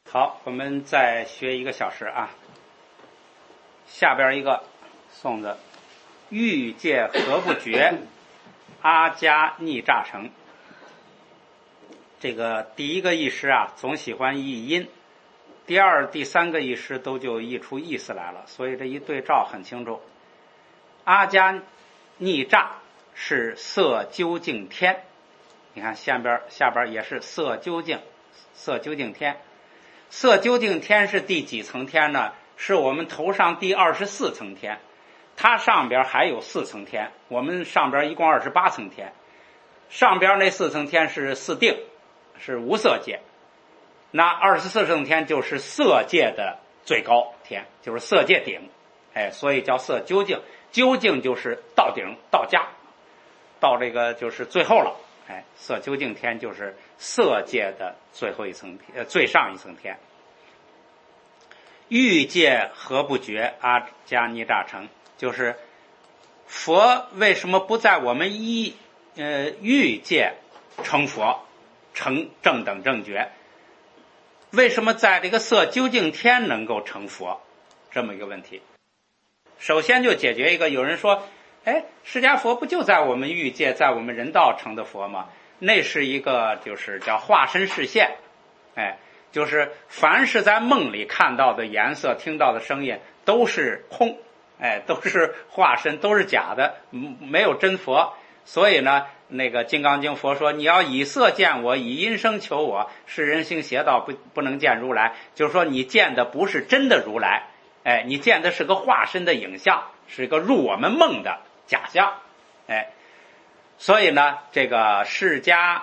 好，我们再学1个小时啊。下边一个颂子：欲界何不绝，阿伽逆诈成。这个第一个译诗啊，总喜欢译音，第二、第三个译诗都就译出意思来了，所以这一对照很清楚。阿伽逆诈是色究竟天，你看下边也是色究竟，色究竟天。色究竟天是第几层天呢？是我们头上第24层天，它上边还有4层天，我们上边一共28层天，上边那4层天是四定，是无色界，那24层天就是色界的最高天，就是色界顶，所以叫色究竟。究竟就是到顶到家，到这个就是最后了，色究竟天就是色界的最后一层天，最上一层天。欲界何不绝，阿伽逆诈成，就是佛为什么不在我们欲界成佛，成正等正觉？为什么在这个色究竟天能够成佛？这么一个问题。首先就解决一个，有人说，释迦佛不就在我们欲界，在我们人道成的佛吗？那是一个就是叫化身示现，就是凡是在梦里看到的颜色、听到的声音都是空，都是化身，都是假的，没有真佛。所以呢，那个《金刚经》佛说，你要以色见我，以音声求我，是人行邪道，不能见如来。就是说，你见的不是真的如来，你见的是个化身的影像，是一个入我们梦的假象，所以呢，这个释迦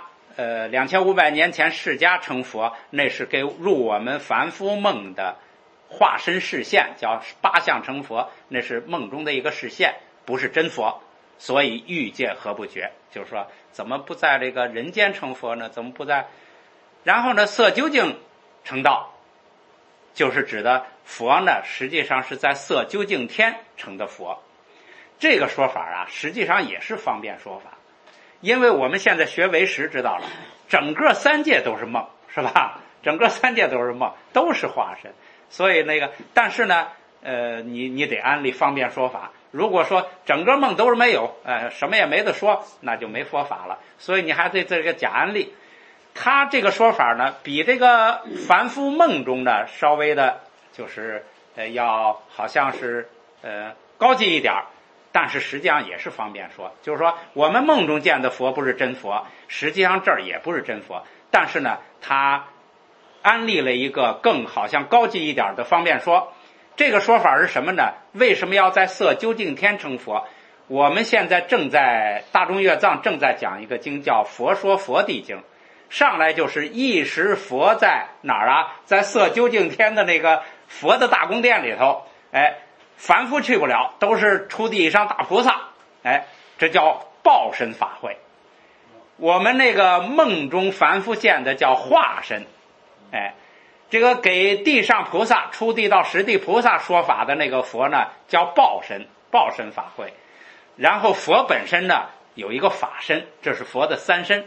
2500年前释迦成佛，那是给入我们凡夫梦的化身示现，叫八相成佛，那是梦中的一个示现，不是真佛。所以欲界何不绝，就是说怎么不在这个人间成佛呢？怎么不在？然后呢，色究竟成道，就是指的佛呢，实际上是在色究竟天成的佛。这个说法啊，实际上也是方便说法，因为我们现在学唯识知道了，整个三界都是梦，是吧？整个三界都是梦，都是化身。所以但是呢，你得安立方便说法。如果说整个梦都是没有，什么也没得说，那就没佛法了。所以你还得这个假安立。他这个说法呢，比这个凡夫梦中的稍微的，就是要好像是高级一点，但是实际上也是方便说。就是说，我们梦中见的佛不是真佛，实际上这儿也不是真佛，但是呢，他安立了一个更好像高级一点的方便说。这个说法是什么呢？为什么要在色究竟天成佛？我们现在正在大众乐藏正在讲一个经叫《佛说佛地经》，上来就是一时佛在哪儿啊？在色究竟天的那个佛的大宫殿里头，凡夫去不了，都是出地上大菩萨，这叫报身法会。我们那个梦中凡夫见的叫化身，这个给地上菩萨出地到十地菩萨说法的那个佛呢，叫报身法会。然后佛本身呢有一个法身，这是佛的三身。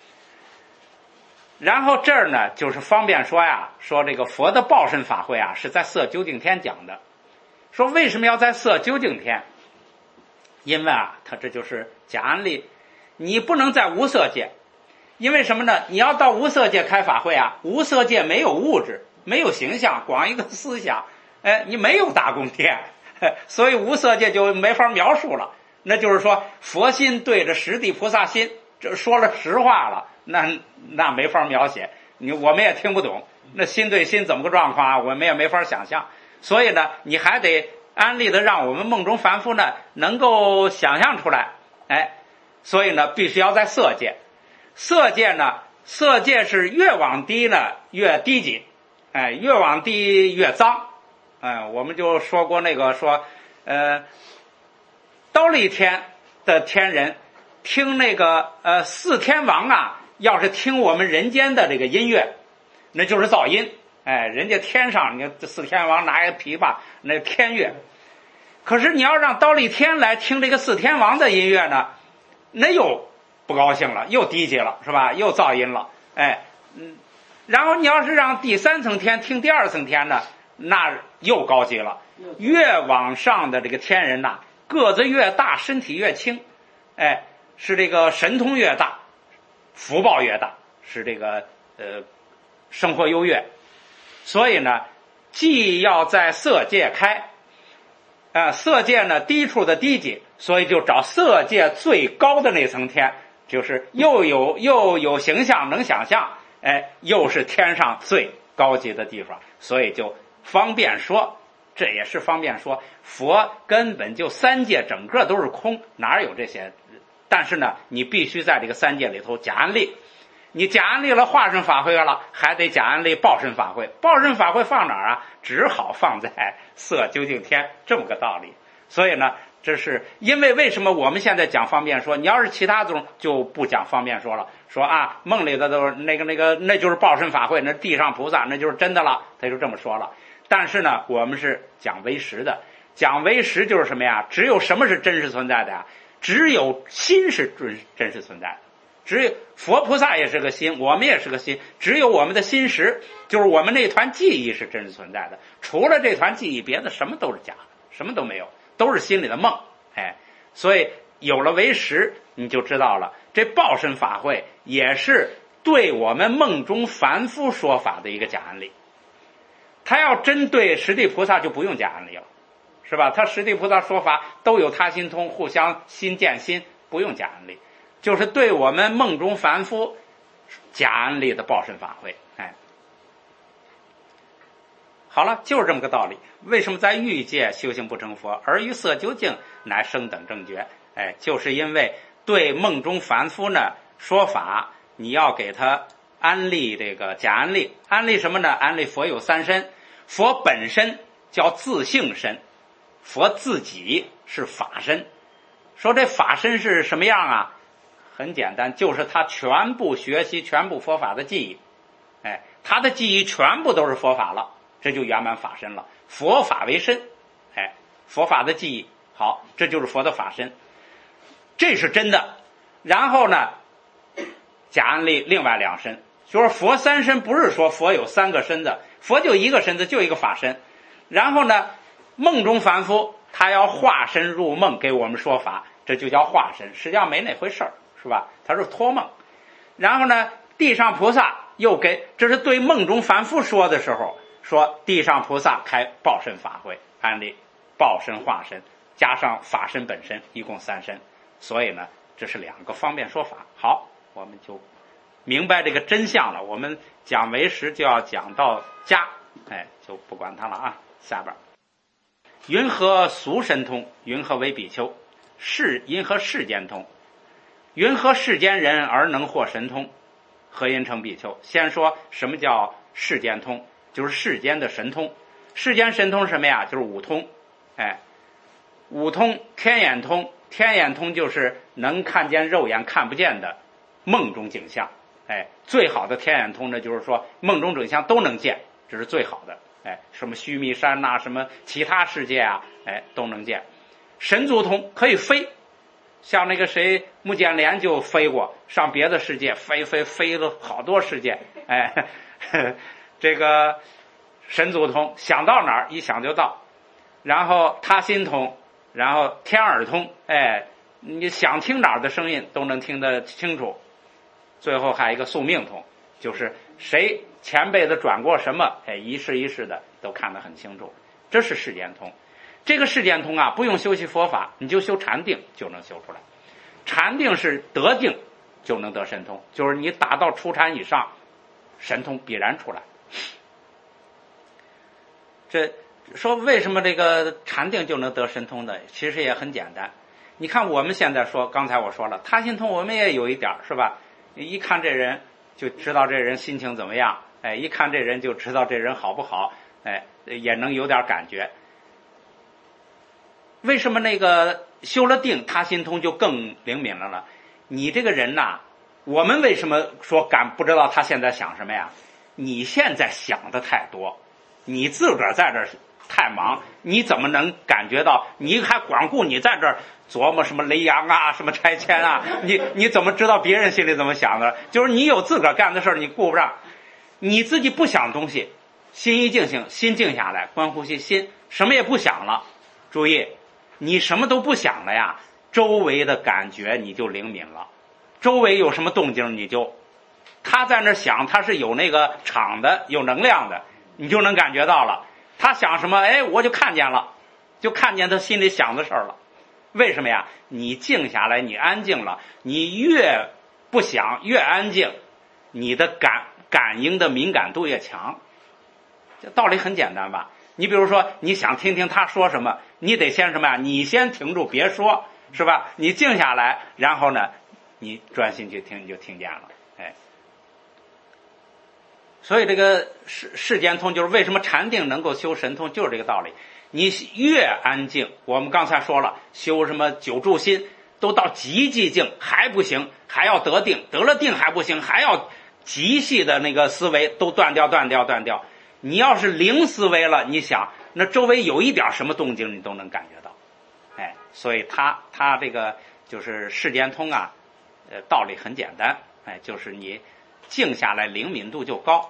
然后这儿呢就是方便说呀，说这个佛的报身法会啊是在色究竟天讲的。说为什么要在色究竟天？因为啊，他这就是假安立，你不能在无色界。因为什么呢？你要到无色界开法会啊，无色界没有物质，没有形象，光一个思想，你没有大宫殿，所以无色界就没法描述了。那就是说，佛心对着十地菩萨心，这说了实话了，那没法描写，我们也听不懂。那心对心怎么个状况啊？我们也没法想象。所以呢，你还得安立的让我们梦中凡夫呢能够想象出来，所以呢，必须要在色界。色界呢，色界是越往低呢越低级，越往低越脏，我们就说过那个说，忉利天的天人听那个四天王啊，要是听我们人间的这个音乐，那就是噪音，人家天上你看这四天王拿一个琵琶，那天乐，可是你要让忉利天来听这个四天王的音乐呢，那又不高兴了，又低级了，是吧？又噪音了， 然后你要是让第3层天听第2层天呢，那又高级了。越往上的这个天人呐，个子越大，身体越轻，哎，是这个神通越大，福报越大，是这个生活优越。所以呢，既要在色界开，色界呢低处的低级，所以就找色界最高的那层天，就是又有形象能想象，哎，又是天上最高级的地方，所以就方便说。这也是方便说，佛根本就3界整个都是空，哪有这些？但是呢，你必须在这个3界里头假安立，你假安立了化身法会了，还得假安立报身法会。报身法会放哪儿啊？只好放在色究竟天，这么个道理。所以呢，这是因为为什么我们现在讲方便说？你要是其他宗就不讲方便说了，说啊梦里的都是那个，那就是报身法会，那地上菩萨那就是真的了，他就这么说了。但是呢，我们是讲唯识的，讲唯识就是什么呀？只有什么是真实存在的呀？只有心是真实存在的。只有佛菩萨也是个心，我们也是个心，只有我们的心识，就是我们那团记忆是真实存在的。除了这团记忆，别的什么都是假的，什么都没有，都是心里的梦。哎，所以有了唯识，你就知道了，这报身法会也是对我们梦中凡夫说法的一个假案例。他要针对十地菩萨就不用假案例了，是吧？他十地菩萨说法都有他心通，互相心见心，不用假案例，就是对我们梦中凡夫假案例的报身法会。哎，好了，就是这么个道理。为什么在欲界修行不成佛，而于色究竟乃升等正觉？哎，就是因为对梦中凡夫呢说法，你要给他安立这个假安立。安立什么呢？安立佛有3身，佛本身叫自性身，佛自己是法身。说这法身是什么样啊？很简单，就是他全部学习全部佛法的记忆，哎，他的记忆全部都是佛法了，这就圆满法身了。佛法为身，哎，佛法的记忆，好，这就是佛的法身，这是真的。然后呢，假安立另外2身，就是佛3身，不是说佛有3个身子，佛就1个身子，就一个法身。然后呢，梦中凡夫他要化身入梦给我们说法，这就叫化身，实际上没那回事儿，是吧？他是托梦。然后呢，地上菩萨又给，这是对梦中凡夫说的时候，说地上菩萨开报身法会，安立报身化身加上法身本身，一共3身。所以呢，这是2个方便说法。好，我们就明白这个真相了。我们讲唯识就要讲到家，哎，就不管它了啊。下边云何俗神通？云何为比丘？因何世间通？云何世间人而能获神通？何因成比丘？先说什么叫世间通，就是世间的神通。世间神通是什么呀？就是5通。哎，5通，天眼通。天眼通就是能看见肉眼看不见的梦中景象。哎，最好的天眼通呢，就是说梦中景象都能见，这是最好的。哎，什么须弥山呐，什么其他世界啊，哎，都能见。神足通可以飞，像那个谁目犍连就飞过，上别的世界飞了好多世界。哎，这个神足通想到哪儿一想就到。然后他心通，然后天耳通，哎，你想听哪儿的声音都能听得清楚。最后还有一个宿命通，就是谁前辈子转过什么，哎，一世一世的都看得很清楚。这是世间通。这个世间通啊，不用修习佛法，你就修禅定就能修出来。禅定是得定就能得神通，就是你达到初禅以上，神通必然出来。这说为什么这个禅定就能得神通的？其实也很简单。你看我们现在说，刚才我说了，他心通我们也有一点，是吧？一看这人就知道这人心情怎么样，哎，一看这人就知道这人好不好，哎，也能有点感觉。为什么那个修了定他心通就更灵敏了呢？你这个人呐，我们为什么说不知道他现在想什么呀？你现在想的太多，你自个儿在这儿太忙，你怎么能感觉到？你还光顾你在这儿琢磨什么雷阳啊，什么拆迁啊，你怎么知道别人心里怎么想的？就是你有自个儿干的事儿，你顾不上。 你自己不想东西，心一静心静下来，观呼吸，心什么也不想了。注意，你什么都不想了呀，周围的感觉你就灵敏了。周围有什么动静，他在那想，他是有那个场的，有能量的，你就能感觉到了。他想什么，我就看见了，就看见他心里想的事儿了。为什么呀？你静下来，你安静了，你越不想越安静，你的感应的敏感度越强。这道理很简单吧？你比如说，你想听听他说什么，你得先什么呀？你先停住，别说，是吧？你静下来，然后呢，你专心去听，你就听见了。所以这个世间通就是为什么禅定能够修神通，就是这个道理。你越安静，我们刚才说了，修什么九住心都到极寂静还不行，还要得定，得了定还不行，还要极细的那个思维都断掉。你要是零思维了，你想那周围有一点什么动静你都能感觉到。所以他这个就是世间通啊，道理很简单，就是你静下来灵敏度就高。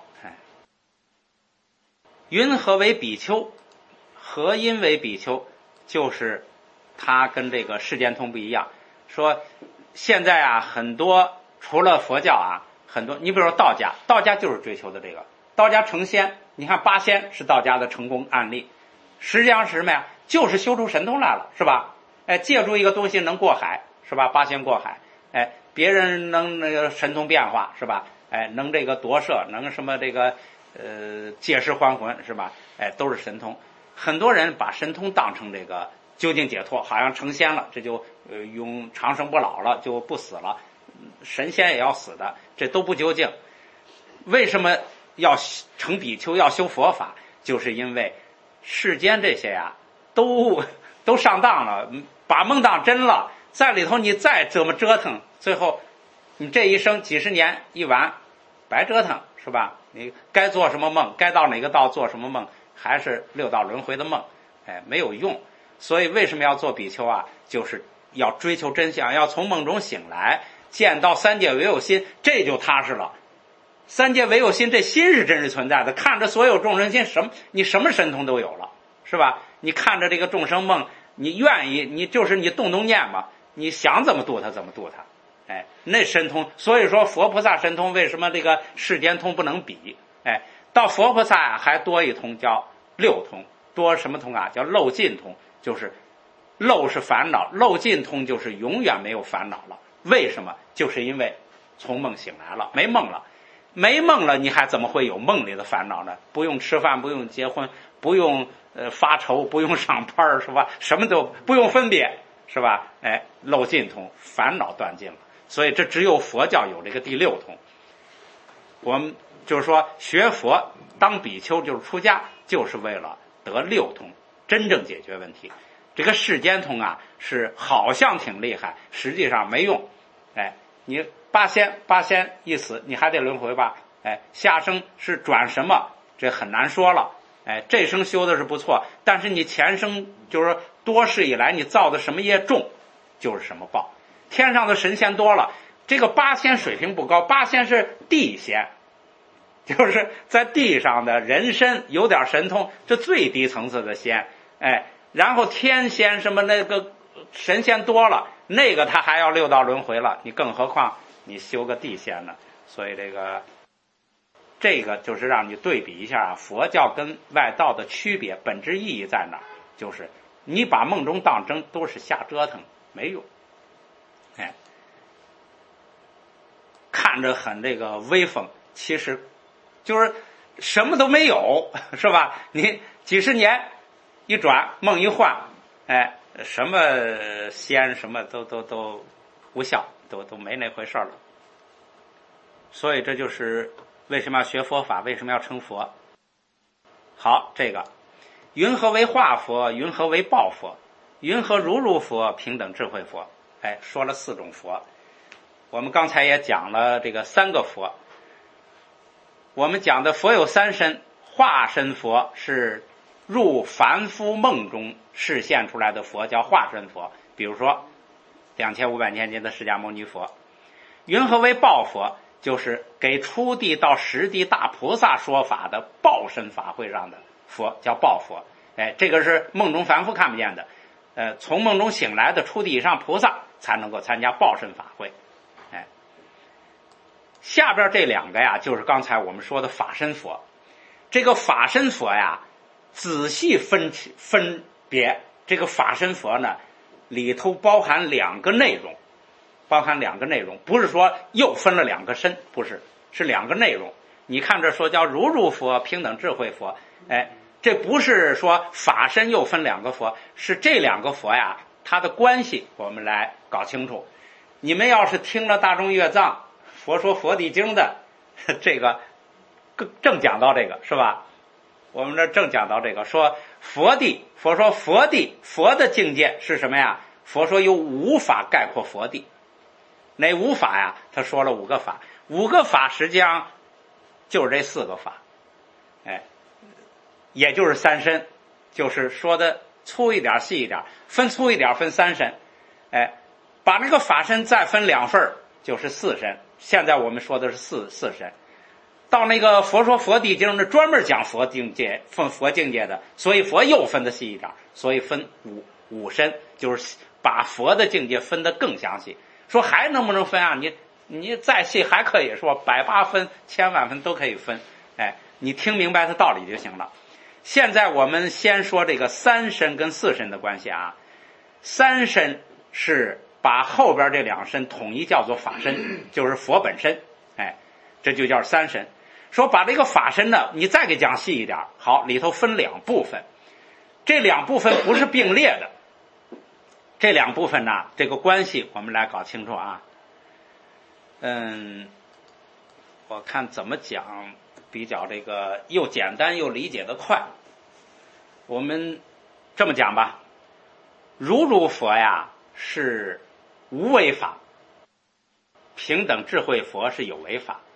云何为比丘？何因为比丘？就是他跟这个世间通不一样。说现在啊，很多除了佛教啊，很多你比如说道家就是追求的这个，道家成仙，你看八仙是道家的成功案例，实际上是什么呀？就是修出神通来了，是吧？借助一个东西能过海，是吧？八仙过海，别人能那个神通变化，是吧？能这个夺舍，能什么这个借尸还魂，是吧？都是神通。很多人把神通当成这个究竟解脱，好像成仙了，这就永长生不老了，就不死了。神仙也要死的，这都不究竟。为什么要成比丘，要修佛法？就是因为世间这些呀，都上当了，把梦当真了，在里头你再怎么折腾，最后你这一生几十年一晚白折腾，是吧？你该做什么梦，该到哪个道做什么梦，还是六道轮回的梦，没有用。所以为什么要做比丘啊？就是要追求真相，要从梦中醒来，见到三界唯有心，这就踏实了。三界唯有心，这心是真实存在的，看着所有众生心，你什么神通都有了，是吧？你看着这个众生梦，你愿意，你就是你动念嘛，你想怎么度他怎么度他。那神通，所以说佛菩萨神通为什么这个世间通不能比？到佛菩萨啊还多一通，叫六通。多什么通啊？叫漏尽通，就是漏是烦恼，漏尽通就是永远没有烦恼了。为什么？就是因为从梦醒来了，没梦了，你还怎么会有梦里的烦恼呢？不用吃饭，不用结婚，不用发愁，不用上班，是吧？什么都不用分别，是吧？漏尽通，烦恼断尽了。所以这只有佛教有这个第六通。我们就是说学佛当比丘就是出家，就是为了得六通，真正解决问题。这个世间通啊，是好像挺厉害，实际上没用。你八仙一死，你还得轮回吧？下生是转什么？这很难说了。这生修的是不错，但是你前生就是多世以来你造的什么业重，就是什么报。天上的神仙多了，这个八仙水平不高，八仙是地仙，就是在地上的人身有点神通，这最低层次的仙。然后天仙什么那个神仙多了，那个他还要六道轮回了，你更何况你修个地仙呢？所以这个就是让你对比一下啊，佛教跟外道的区别，本质意义在哪？就是你把梦中当真都是瞎折腾，没用。看着很这个威风，其实就是什么都没有，是吧？你几十年一转，梦一换，什么仙什么都无效，都没那回事了。所以这就是为什么要学佛法，为什么要成佛。好，这个云何为化佛？云何为报佛？云何如佛？平等智慧佛。说了4种佛。我们刚才也讲了这个3个佛。我们讲的佛有3身，化身佛是入凡夫梦中示现出来的佛，叫化身佛。比如说2500年前的释迦牟尼佛。云何为报佛？ 就是给初地到十地大菩萨说法的报身法会上的佛，叫报佛。这个是梦中凡夫看不见的，从梦中醒来的初地以上菩萨才能够参加报身法会。下边这两个呀，就是刚才我们说的法身佛。这个法身佛呀，仔细分别，这个法身佛呢，里头包含两个内容，不是说又分了两个身，不是，是两个内容。你看这说叫如如佛、平等智慧佛，这不是说法身又分两个佛，是这两个佛呀，它的关系我们来搞清楚。你们要是听了大众乐藏佛说佛地经的这个正讲到这个是吧？我们这正讲到这个，说佛说佛的境界是什么呀？佛说有五法概括佛地。哪五法呀？他说了五个法实际上就是这四个法，也就是三身，就是说的粗一点细一点，分粗一点分三身，把那个法身再分两份就是四身。现在我们说的是四身。到那个佛说佛地经，专门讲佛境界分佛境界的，所以佛又分的细一点，所以分五身，就是把佛的境界分得更详细。说还能不能分啊？你再细还可以说180分、1000万分都可以分，你听明白它道理就行了。现在我们先说这个三身跟四身的关系啊。三身是把后边这两身统一叫做法身，就是佛本身，这就叫三身。说把这个法身呢，你再给讲细一点，好，里头分两部分，这两部分不是并列的，这两部分呢，这个关系我们来搞清楚啊。我看怎么讲比较这个又简单又理解得快。我们这么讲吧，如如佛呀是无为法，平等智慧佛是有为法。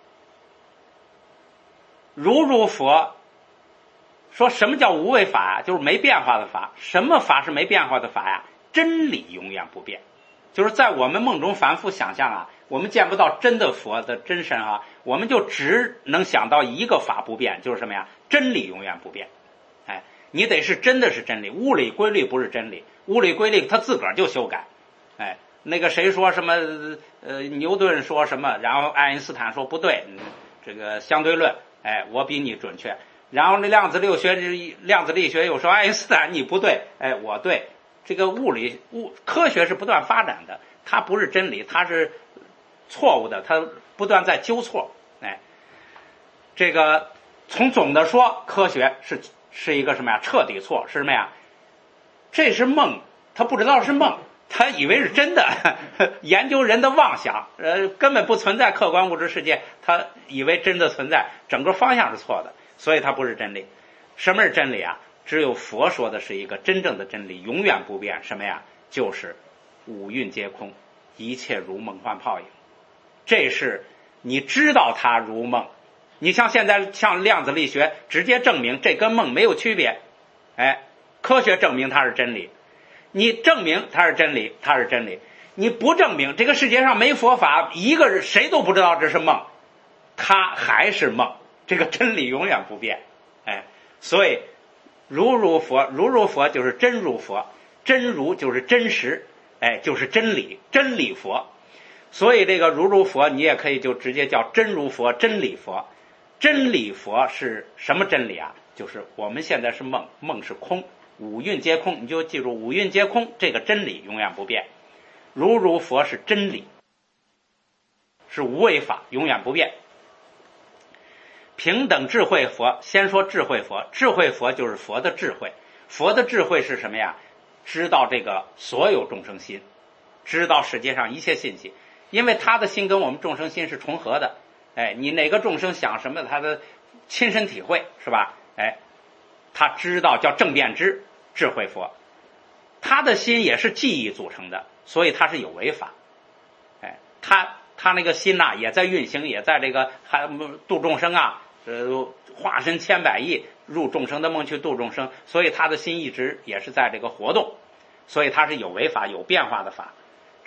如如佛说什么叫无为法呀？就是没变化的法。什么法是没变化的法呀？真理永远不变。就是在我们梦中凡夫想象啊，我们见不到真的佛的真身啊，我们就只能想到一个法不变，就是什么呀？真理永远不变。你得是真的是真理，物理规律不是真理，物理规律它自个儿就修改。那个谁说什么牛顿说什么，然后爱因斯坦说不对，这个相对论，我比你准确。然后那量子力学又说爱因斯坦你不对，我对。这个科学是不断发展的，它不是真理，它是错误的，它不断在纠错。这个从总的说，科学是一个什么呀？彻底错，是什么呀？这是梦，他不知道是梦，他以为是真的。研究人的妄想，根本不存在客观物质世界，他以为真的存在，整个方向是错的，所以它不是真理。什么是真理啊？只有佛说的是一个真正的真理，永远不变。什么呀？就是五蕴皆空，一切如梦幻泡影。这是你知道它如梦。你像现在像量子力学直接证明这跟梦没有区别，科学证明它是真理。你证明它是真理，它是真理。你不证明，这个世界上没佛法，一个人谁都不知道这是梦，它还是梦。这个真理永远不变。所以如如佛就是真如佛，真如就是真实，就是真理，真理佛。所以这个如如佛你也可以就直接叫真如佛，真理佛。真理佛是什么真理啊？就是我们现在是梦，梦是空，五蕴皆空，你就记住五蕴皆空，这个真理永远不变。如如佛是真理，是无为法，永远不变。平等智慧佛，先说智慧佛。智慧佛就是佛的智慧。佛的智慧是什么呀？知道这个所有众生心，知道世界上一切信息，因为他的心跟我们众生心是重合的。你哪个众生想什么，他的亲身体会是吧？他知道，叫正遍知，智慧佛。他的心也是记忆组成的，所以他是有为法。他那个心呐，也在运行，也在这个还度众生啊，化身千百亿入众生的梦去度众生，所以他的心一直也是在这个活动，所以他是有为法，有变化的法。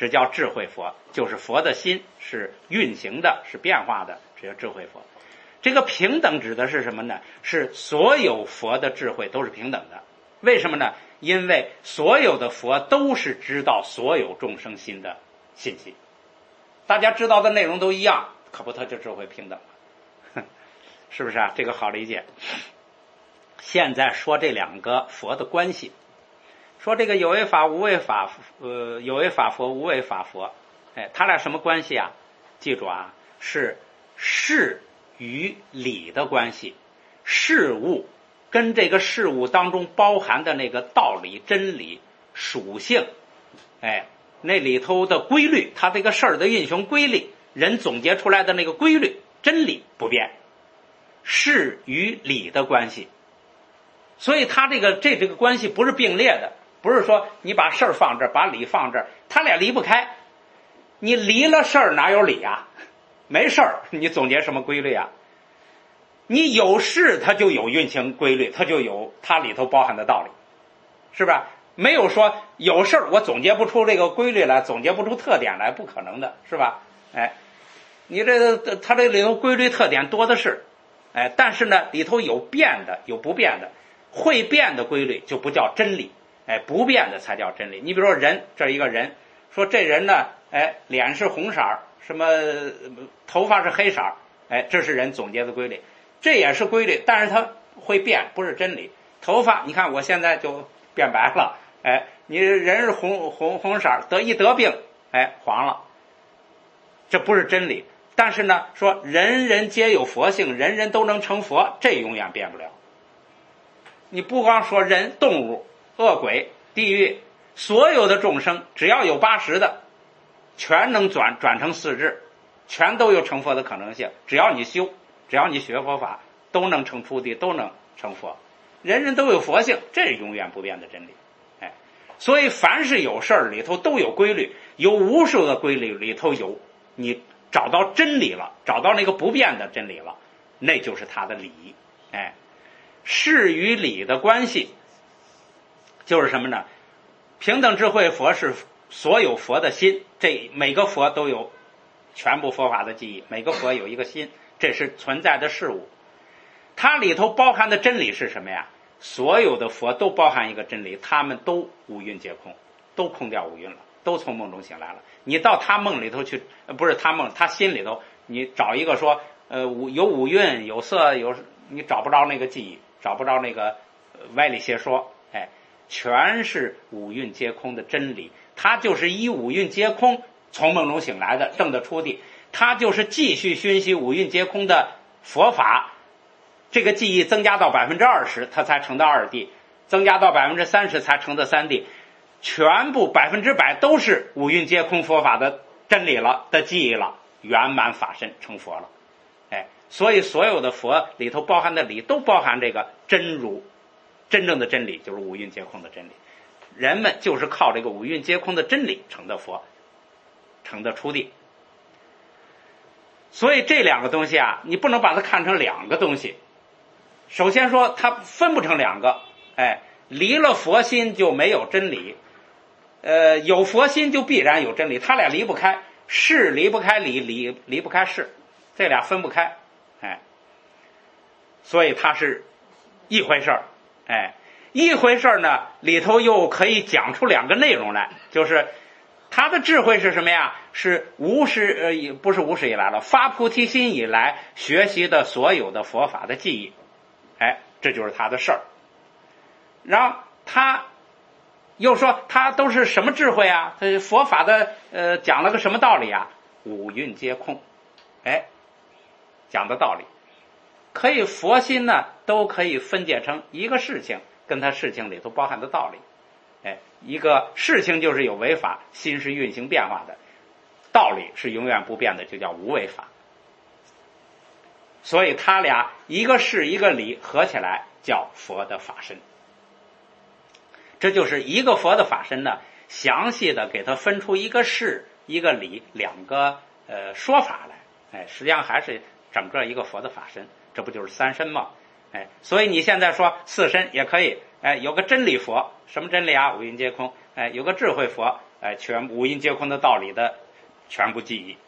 这叫智慧佛，就是佛的心是运行的，是变化的，这叫智慧佛。这个平等指的是什么呢？是所有佛的智慧都是平等的。为什么呢？因为所有的佛都是知道所有众生心的信息，大家知道的内容都一样，可不，他就智慧平等了，是不是啊？这个好理解。现在说这两个佛的关系，说这个有为法无为法，有为法佛无为法佛，他俩什么关系啊？记住啊，是事与理的关系。事物跟这个事物当中包含的那个道理、真理、属性，那里头的规律，它这个事儿的运行规律，人总结出来的那个规律、真理不变，事与理的关系。所以它这个关系不是并列的，不是说你把事儿放这儿，把理放这儿，它俩离不开。你离了事儿哪有理啊？没事儿，你总结什么规律啊？你有事，它就有运行规律，它就有它里头包含的道理，是吧？没有说有事儿我总结不出这个规律来，总结不出特点来，不可能的，是吧？你它这里头规律特点多的是，但是呢，里头有变的，有不变的，会变的规律就不叫真理，不变的才叫真理。你比如说人，这一个人，说这人呢，脸是红色儿，什么头发是黑色儿，这是人总结的规律，这也是规律，但是它会变，不是真理。头发，你看我现在就变白了，你人是红色儿，得病，黄了，这不是真理。但是呢，说人人皆有佛性，人人都能成佛，这永远变不了。你不光说人、动物、恶鬼、地狱，所有的众生只要有80的，全能转成4智，全都有成佛的可能性。只要你修，只要你学佛法，都能成菩提，都能成佛。人人都有佛性，这是永远不变的真理。所以凡是有事儿里头都有规律，有无数的规律里头有你找到真理了，找到那个不变的真理了，那就是它的理。事与理的关系就是什么呢？平等智慧佛是所有佛的心，这每个佛都有全部佛法的记忆，每个佛有一个心，这是存在的事物。它里头包含的真理是什么呀？所有的佛都包含一个真理，他们都五蕴皆空，都空掉五蕴了，都从梦中醒来了。你到他梦里头去，不是他梦，他心里头，你找一个说有五蕴有色有，你找不着那个记忆，找不着那个歪理邪说，全是五蕴皆空的真理。他就是依五蕴皆空从梦中醒来的，证得出地，他就是继续熏习五蕴皆空的佛法，这个记忆增加到20%，他才成到2地，增加到30%才成的3地，全部100%都是五蕴皆空佛法的真理了，的记忆了，圆满法身成佛了。所以所有的佛里头包含的理都包含这个真如，真正的真理就是五蕴皆空的真理。人们就是靠这个五蕴皆空的真理成的佛，成的出地。所以这两个东西啊，你不能把它看成两个东西。首先说它分不成两个，离了佛心就没有真理，有佛心就必然有真理，它俩离不开，事离不开理，理离不开事，这俩分不开，所以它是一回事儿，一回事儿呢，里头又可以讲出两个内容来，就是他的智慧是什么呀？是不是无始以来了，发菩提心以来学习的所有的佛法的记忆，这就是他的事儿。然后他又说他都是什么智慧啊？他佛法的讲了个什么道理啊？五蕴皆空，讲的道理可以佛心呢都可以分解成一个事情跟他事情里头包含的道理。一个事情就是有为法，心是运行变化的，道理是永远不变的，就叫无为法。所以他俩一个事一个理合起来叫佛的法身。这就是一个佛的法身呢，详细的给他分出一个事一个理两个说法来，实际上还是整个一个佛的法身，这不就是三身吗？所以你现在说四身也可以，有个真理佛，什么真理啊？五蕴皆空。有个智慧佛， 全五阴皆空的道理的全部记忆。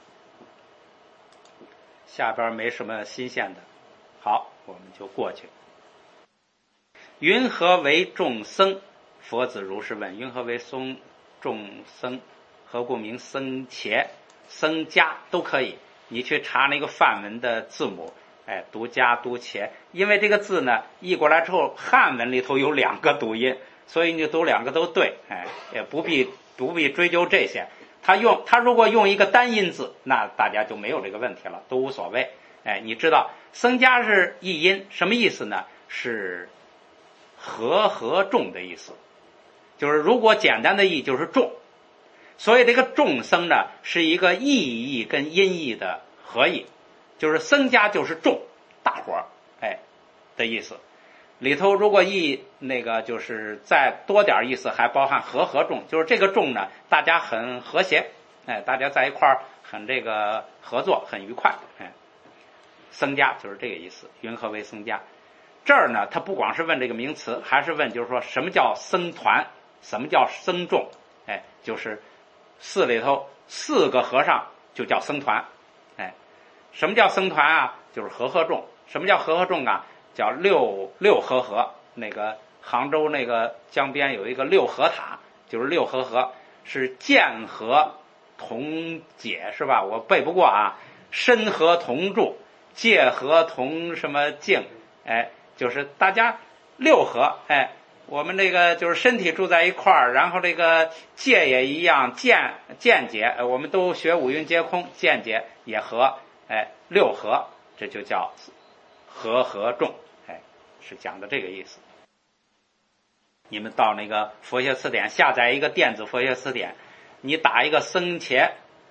下边没什么新鲜的，好，我们就过去。云何为众僧？佛子如是问。云何为众僧？何故名僧伽？僧伽都可以，你去查那个梵文的字母，读伽读伽，因为这个字呢译过来之后，汉文里头有2个读音，所以你就读2个都对，也不必追究这些。他如果用一个单音字，那大家就没有这个问题了，都无所谓。你知道僧伽是译音，什么意思呢？是和众的意思，就是如果简单的译就是众，所以这个众僧呢是一个意义跟音译的合译，就是僧伽就是众大伙儿的意思。里头如果译那个就是再多点意思，还包含和众，就是这个众呢大家很和谐，大家在一块儿很这个合作很愉快，僧伽就是这个意思。云何为僧伽？这儿呢他不光是问这个名词，还是问就是说什么叫僧团，什么叫僧众，就是寺里头4个和尚就叫僧团，什么叫僧团啊？就是和众。什么叫和众啊？叫六和，那个杭州那个江边有一个六和塔，就是六和是见和同解是吧？我背不过啊。身和同住，戒和同什么境，就是大家六和，我们这个就是身体住在一块儿，然后这个戒也一样，见解，我们都学五蕴皆空，见解也和，六和，这就叫和众，是讲的这个意思。你们到那个佛学词典下载一个电子佛学词典，你打一个僧伽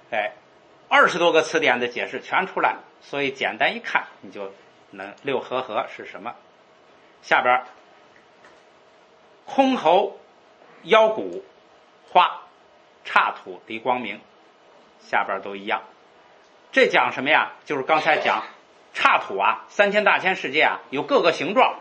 ，20多个词典的解释全出来了，所以简单一看你就能六和是什么。下边箜篌、腰鼓、花、刹土、离光明，下边都一样。这讲什么呀？就是刚才讲刹土啊，3000大千世界啊，有各个形状，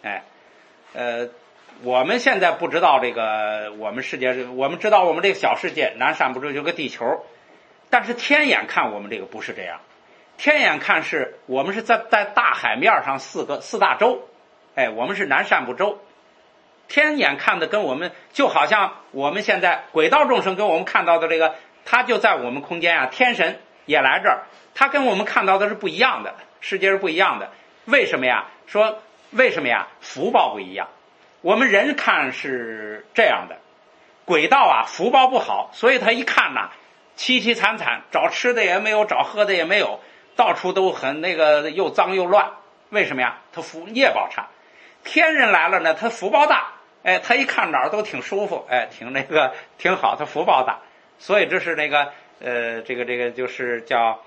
我们现在不知道这个我们世界，我们知道我们这个小世界南赡部洲有个地球，但是天眼看我们这个不是这样，天眼看是我们是在大海面上四大洲，我们是南赡部洲。天眼看的跟我们就好像我们现在轨道众生跟我们看到的这个，他就在我们空间啊，天神也来这儿，他跟我们看到的是不一样的，世界是不一样的。为什么呀？说为什么呀？福报不一样。我们人看是这样的，轨道啊福报不好，所以他一看呐，凄凄惨惨，找吃的也没有，找喝的也没有，到处都很那个又脏又乱。为什么呀？他业报差。天人来了呢，他福报大，他一看哪儿都挺舒服，挺那个挺好，他福报大。所以这是那个这个就是叫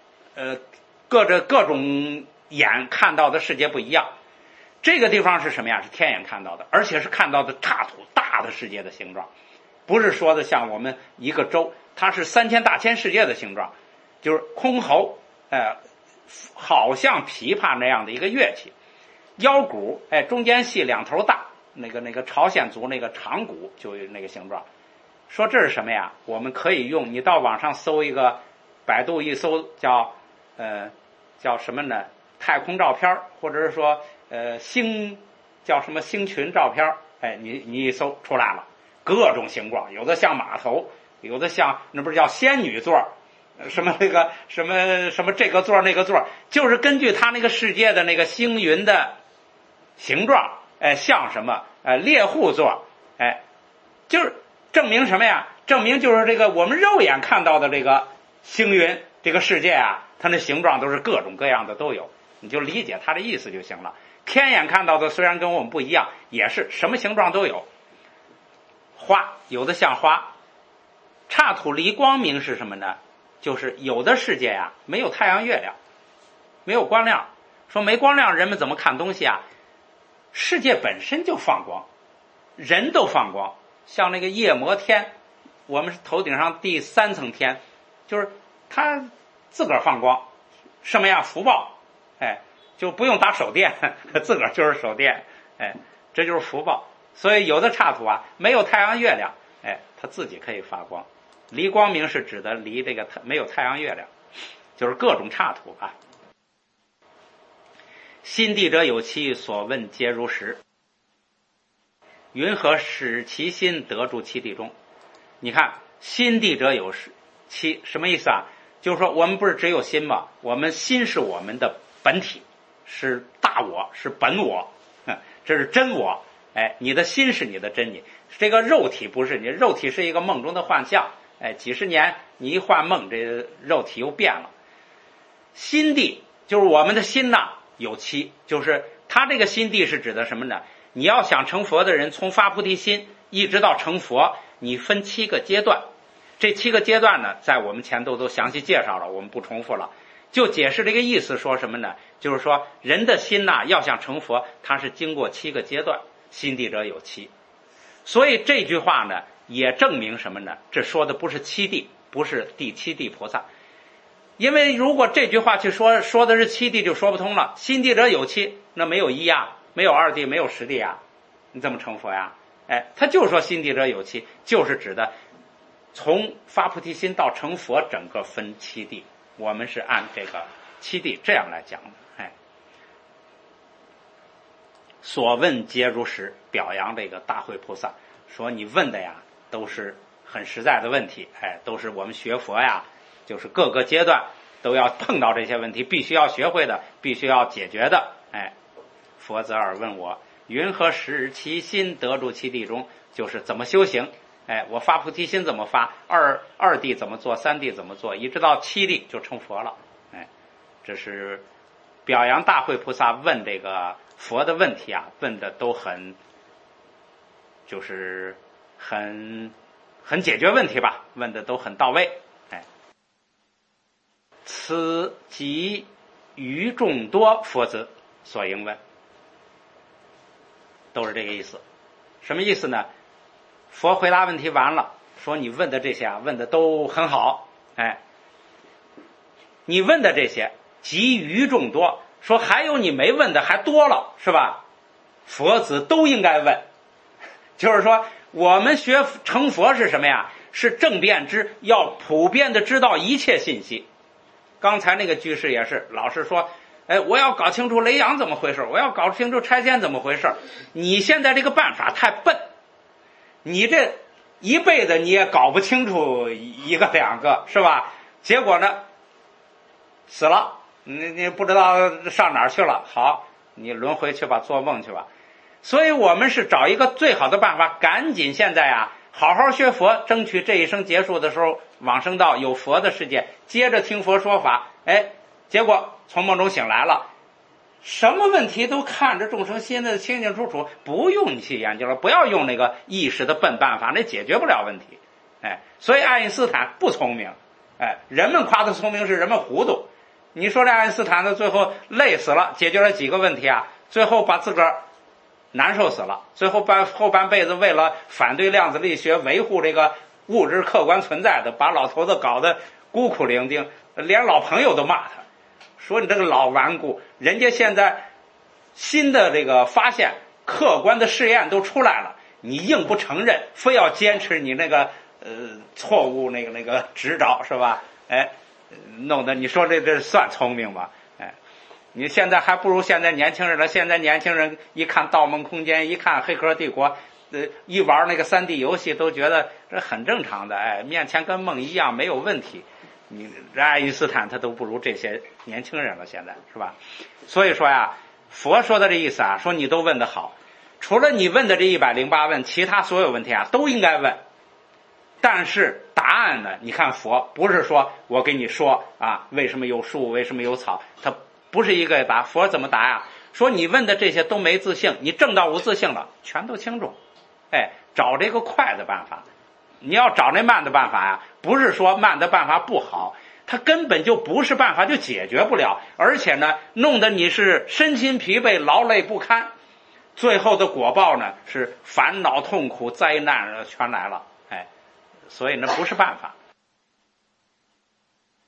各种眼看到的世界不一样。这个地方是什么呀？是天眼看到的，而且是看到的刹土大的世界的形状，不是说的像我们一个洲，它是3000大千世界的形状，就是箜篌，好像琵琶那样的一个乐器。腰鼓，中间细两头大，那个朝鲜族那个长鼓就那个形状。说这是什么呀？我们可以用，你到网上搜一个，百度一搜叫什么呢？太空照片，或者是说星叫什么星群照片，你一搜出来了，各种形状，有的像码头，有的像那不是叫仙女座，什么那个什么这个座那个座，就是根据它那个世界的那个星云的形状，像什么猎户座，就是证明什么呀？证明就是这个我们肉眼看到的这个星云这个世界啊，它那形状都是各种各样的都有，你就理解它的意思就行了。天眼看到的虽然跟我们不一样，也是什么形状都有。花有的像花，刹土离光明是什么呢？就是有的世界啊没有太阳月亮，没有光亮。说没光亮人们怎么看东西啊？世界本身就放光，人都放光。像那个夜摩天，我们是头顶上第3层天，就是它自个儿放光。什么呀？福报，就不用打手电，自个儿就是手电，这就是福报。所以有的刹土啊没有太阳月亮， 它自己可以发光。离光明是指的离这个没有太阳月亮，就是各种岔途啊。心地者有期，所问皆如实。云何使其心得住其地中？你看，心地者有期什么意思啊？就是说我们不是只有心吗？我们心是我们的本体，是大我，是本我，这是真我。哎，你的心是你的真你，这个肉体不是你，肉体是一个梦中的幻象。哎，几十年你一幻梦，这个肉体又变了。心地就是我们的心呐，有期，就是他这个心地是指的什么呢？你要想成佛的人，从发菩提心一直到成佛，你分7个阶段。这7个阶段呢，在我们前头都详细介绍了，我们不重复了。就解释这个意思，说什么呢？就是说人的心呐，要想成佛，它是经过7个阶段，心地者有期。所以这句话呢，也证明什么呢？这说的不是7地，不是第7地菩萨。因为如果这句话去说的是7地，就说不通了。心地者有期，那没有1啊，没有2地，没有10地啊，你怎么成佛呀？哎，他就说心地者有期，就是指的从发菩提心到成佛，整个分7地。我们是按这个7地这样来讲的。哎，所问皆如实，表扬这个大慧菩萨，说你问的呀都是很实在的问题。哎，都是我们学佛呀，就是各个阶段都要碰到这些问题，必须要学会的，必须要解决的。哎，佛则尔问我，云何使其心得住其地中？就是怎么修行。哎，我发菩提心怎么发？二地怎么做？3地怎么做？一直到7地就成佛了。哎，这是表扬大慧菩萨问这个佛的问题啊，问的都很，就是很解决问题吧，问的都很到位。哎，此即于众多佛子所应问，都是这个意思。什么意思呢？佛回答问题完了，说你问的这些啊，问的都很好。哎，你问的这些及于众多，说还有你没问的还多了，是吧？佛子都应该问。就是说我们学成佛是什么呀？是正遍知，要普遍的知道一切信息。刚才那个居士也是，老是说哎，我要搞清楚雷阳怎么回事，我要搞清楚拆迁怎么回事。你现在这个办法太笨，你这一辈子你也搞不清楚1个2个，是吧？结果呢，死了，你不知道上哪儿去了。好，你轮回去吧，做梦去吧。所以我们是找一个最好的办法，赶紧现在啊，好好学佛，争取这一生结束的时候往生到有佛的世界，接着听佛说法。哎，结果从梦中醒来了，什么问题都看着众生心的清清楚楚，不用你去研究了，不要用那个意识的笨办法，那解决不了问题。哎，所以爱因斯坦不聪明。哎，人们夸他聪明是人们糊涂。你说这爱因斯坦的最后累死了，解决了几个问题啊？最后把自个儿难受死了，最后后半辈子为了反对量子力学，维护这个物质客观存在的，把老头子搞得孤苦伶仃，连老朋友都骂他，说你这个老顽固。人家现在新的这个发现，客观的试验都出来了，你硬不承认，非要坚持你那个错误那个执着，是吧？哎，弄得你说这算聪明吗？哎，你现在还不如现在年轻人了。现在年轻人一看《盗梦空间》，一看《黑客帝国》，一玩那个3D 游戏，都觉得这很正常的。哎，面前跟梦一样，没有问题。你爱因斯坦他都不如这些年轻人了，现在是吧？所以说呀，佛说的这意思啊，说你都问得好，除了你问的这108问，其他所有问题啊都应该问。但是答案呢，你看佛不是说我给你说啊，为什么有树，为什么有草，他不是一个答。佛怎么答呀？说你问的这些都没自性，你证到无自性了，全都清楚。哎，找这个快的办法。你要找那慢的办法呀，不是说慢的办法不好，它根本就不是办法，就解决不了，而且呢，弄得你是身心疲惫，劳累不堪，最后的果报呢是烦恼、痛苦、灾难全来了。哎，所以那不是办法。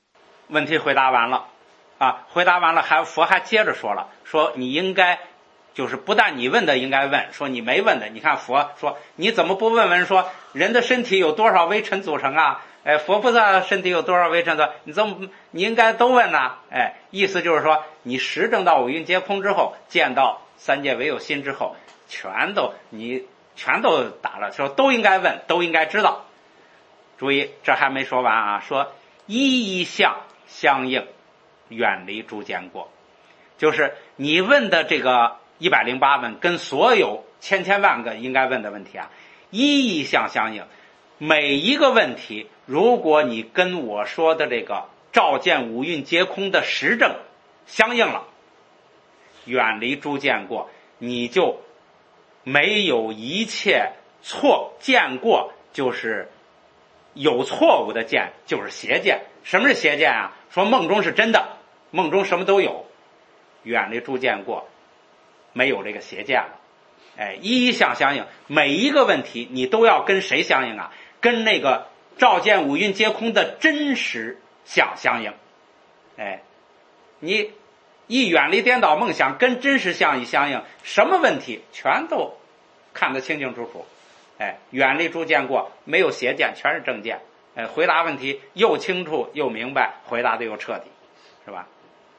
问题回答完了啊，回答完了佛还接着说了，说你应该就是不但你问的应该问，说你没问的，你看佛说你怎么不问问说人的身体有多少微尘组成啊？佛菩萨身体有多少微尘的？你应该都问呐？意思就是说你实证到五蕴皆空之后，见到三界唯有心之后，全都打了，说都应该问，都应该知道。注意，这还没说完啊，说一一相相应，远离诸见过，就是你问的这个108问跟所有千万个应该问的问题啊，一一相相应，每一个问题，如果你跟我说的这个照见五蕴皆空的实证相应了，远离诸见过，你就没有一切见过，就是有错误的见，就是邪见。什么是邪见啊？说梦中是真的，梦中什么都有，远离诸见过，没有这个邪见了。一一相相应，每一个问题你都要跟谁相应啊？跟那个照见五蕴皆空的真实相相应。你一远离颠倒梦想，跟真实相一相应，什么问题全都看得清清楚楚。远离诸见过，没有邪见，全是正见。回答问题又清楚又明白，回答的又彻底，是吧？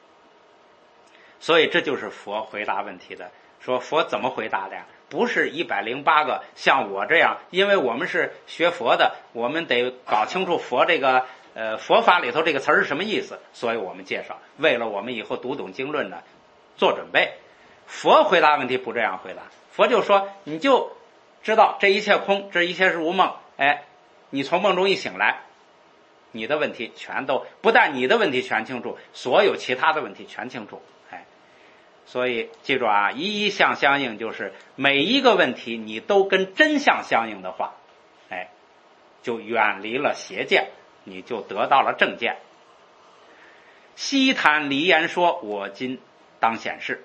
所以这就是佛回答问题的。说佛怎么回答的呀？不是108个像我这样，因为我们是学佛的，我们得搞清楚佛这个佛法里头这个词儿是什么意思，所以我们介绍，为了我们以后读懂经论呢做准备。佛回答问题不这样回答，佛就说你就知道这一切空，这一切是无梦。你从梦中一醒来，你的问题全都，不但你的问题全清楚，所有其他的问题全清楚。所以记住啊，一一相相应，就是每一个问题你都跟真相相应的话，就远离了邪见，你就得到了正见。悉谈离言说，我今当显示。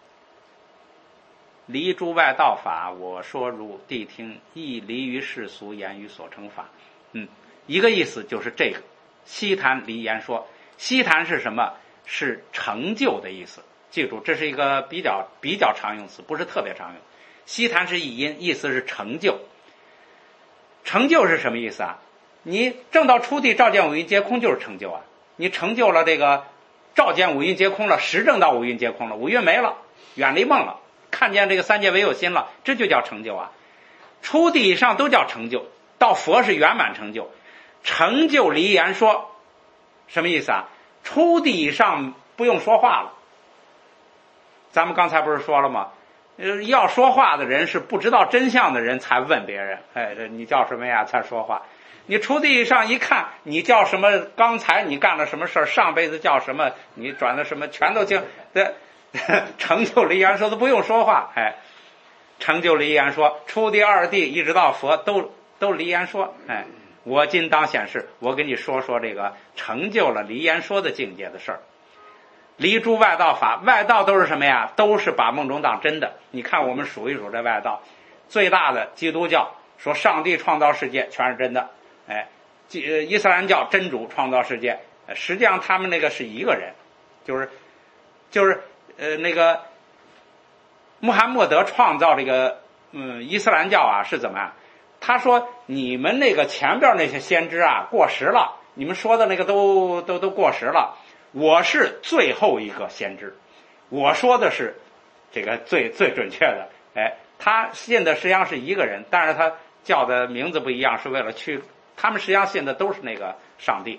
离诸外道法，我说汝谛听，亦离于世俗言语所成法。一个意思就是这个悉谈离言说。悉谈是什么？是成就的意思。记住，这是一个比较常用词，不是特别常用。悉谈是译音，意思是成就。成就是什么意思啊？你证到初地照见五蕴皆空就是成就啊！你成就了这个照见五蕴皆空了，实证到五蕴皆空了，五蕴没了，远离梦了，看见这个三界唯有心了，这就叫成就啊！初地以上都叫成就，到佛是圆满成就。成就离言说，什么意思啊？初地以上不用说话了。咱们刚才不是说了吗？要说话的人是不知道真相的人才问别人，你叫什么呀？才说话。你初地以上一看，你叫什么？刚才你干了什么事儿？上辈子叫什么？你转的什么？全都清。成就离言说都不用说话，成就离言说，初地二地一直到佛都离言说，我今当显示，我跟你说说这个成就了离言说的境界的事儿。离诸外道法，外道都是什么呀？都是把梦中当真的。你看我们数一数这外道，最大的基督教说上帝创造世界全是真的，伊斯兰教真主创造世界，实际上他们那个是一个人，就是那个穆罕默德创造这个伊斯兰教啊是怎么样？他说你们那个前边那些先知啊过时了，你们说的那个都过时了。我是最后一个先知，我说的是这个最准确的。他信的实际上是一个人，但是他叫的名字不一样，是为了他们实际上信的都是那个上帝。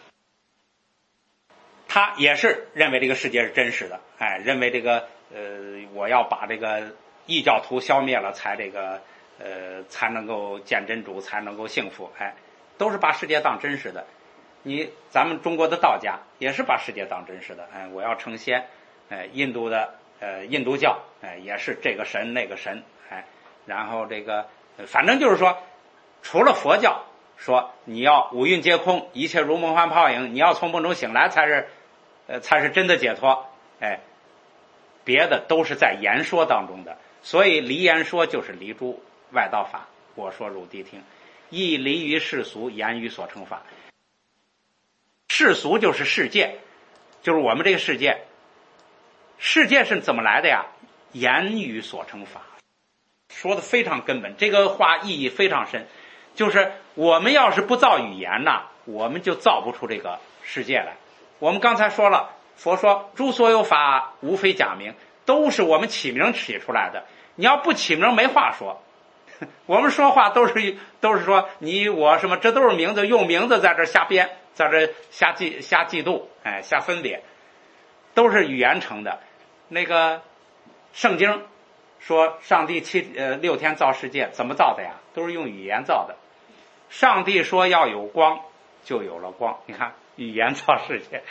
他也是认为这个世界是真实的，认为这个我要把这个异教徒消灭了，才才能够见真主，才能够幸福。都是把世界当真实的。咱们中国的道家也是把世界当真实的，我要成仙。印度的印度教，也是这个神那个神，然后这个反正就是说，除了佛教说你要五蕴皆空，一切如梦幻泡影，你要从梦中醒来才是真的解脱，别的都是在言说当中的。所以离言说就是离诸外道法，我说汝谛听，亦离于世俗言语所成法。世俗就是世界，就是我们这个世界。世界是怎么来的呀？ 言语所成法，说的非常根本，这个话意义非常深。就是我们要是不造语言呐，我们就造不出这个世界来。我们刚才说了，佛说诸所有法无非假名，都是我们起名起出来的。你要不起名没话说，我们说话都是说你我什么，这都是名字，用名字在这瞎编，在这瞎嫉妒，瞎分别，都是语言成的。那个圣经说上帝6天造世界，怎么造的呀？都是用语言造的。上帝说要有光，就有了光。你看，语言造世界。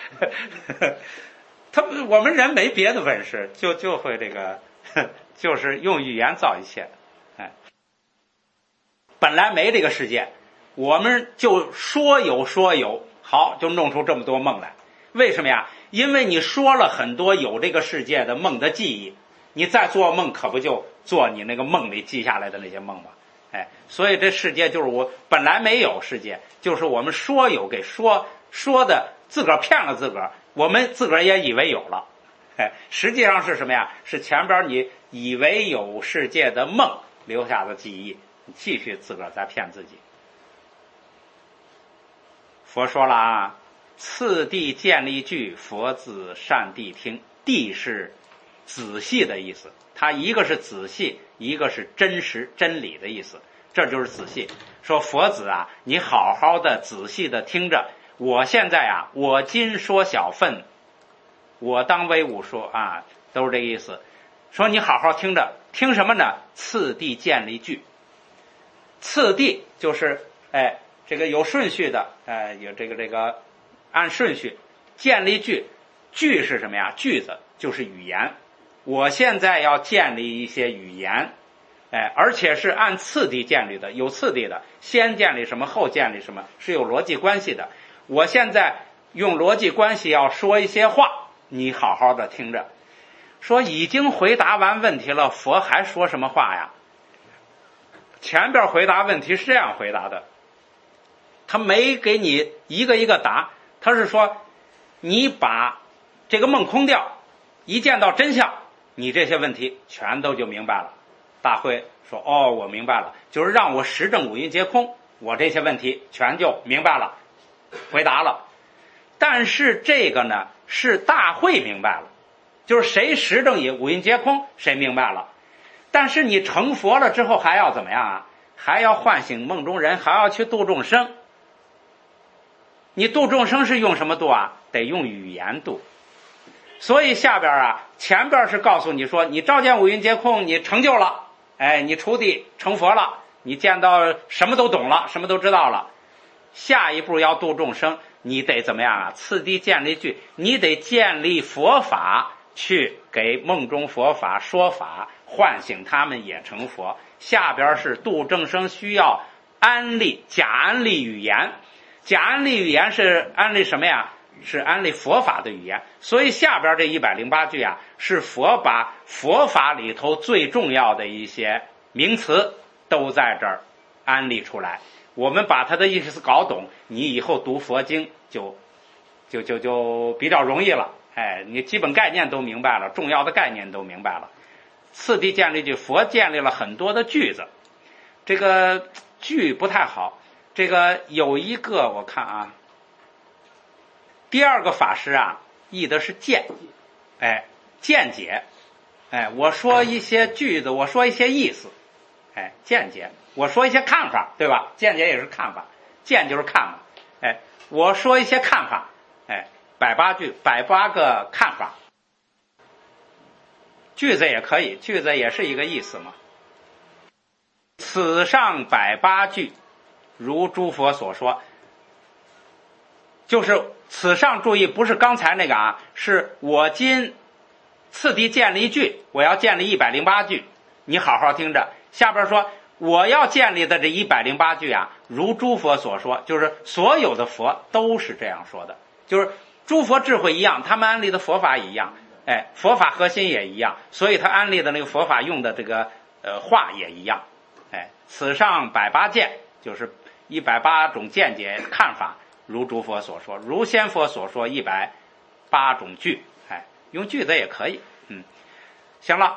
我们人没别的本事，就会这个，就是用语言造一切。本来没这个世界，我们就说有，好，就弄出这么多梦来。为什么呀？因为你说了很多有这个世界的梦的记忆，你再做梦可不就做你那个梦里记下来的那些梦吗？所以这世界就是我本来没有世界，就是我们说有给说的，自个儿骗了自个儿，我们自个儿也以为有了。实际上是什么呀？是前边你以为有世界的梦留下的记忆，你继续自个儿在骗自己。佛说了啊，次第建立句，佛自善谛听。谛是仔细的意思，它一个是仔细，一个是真实真理的意思，这就是仔细。说佛子啊，你好好的仔细的听着，我现在啊，我今说小分，我当为吾说啊，都是这个意思。说你好好听着，听什么呢？次第建立句。次第就是这个有顺序的，有这个按顺序建立句。句是什么呀？句子就是语言。我现在要建立一些语言，而且是按次第建立的，有次第的，先建立什么，后建立什么，是有逻辑关系的。我现在用逻辑关系要说一些话，你好好的听着。说已经回答完问题了，佛还说什么话呀？前边回答问题是这样回答的，他没给你一个一个答，他是说你把这个梦空掉，一见到真相，你这些问题全都就明白了。大会说哦，我明白了，就是让我实证五蕴皆空，我这些问题全就明白了，回答了。但是这个呢，是大会明白了，就是谁实证也五蕴皆空，谁明白了。但是你成佛了之后还要怎么样啊？还要唤醒梦中人，还要去度众生。你度众生是用什么度啊？得用语言度。所以下边啊，前边是告诉你说，你照见五蕴皆空，你成就了，你出地成佛了，你见到什么都懂了，什么都知道了。下一步要度众生，你得怎么样啊？次第建立句，你得建立佛法，去给梦中佛法说法，唤醒他们也成佛。下边是度众生需要安立，假安立语言。假安立语言是安立什么呀？是安立佛法的语言。所以下边这108句啊，是佛把佛法里头最重要的一些名词都在这儿安立出来。我们把它的意思搞懂，你以后读佛经就比较容易了。你基本概念都明白了，重要的概念都明白了。次第建立句，佛建立了很多的句子，这个句不太好。这个有一个我看啊，第二个法师啊，译的是见，见解，我说一些句子，我说一些意思，见解，我说一些看法，对吧？见解也是看法，见就是看嘛，我说一些看法，108句，108个看法，句子也可以，句子也是一个意思嘛。此上108句，如诸佛所说，就是此上注意，不是刚才那个啊，是我今次第建立句，我要建立108句，你好好听着。下边说我要建立的这108句啊，如诸佛所说，就是所有的佛都是这样说的，就是诸佛智慧一样，他们安立的佛法一样，佛法核心也一样，所以他安立的那个佛法用的这个话也一样。此上108见，就是108种见解看法，如诸佛所说，如先佛所说108种句，用句子也可以。行了，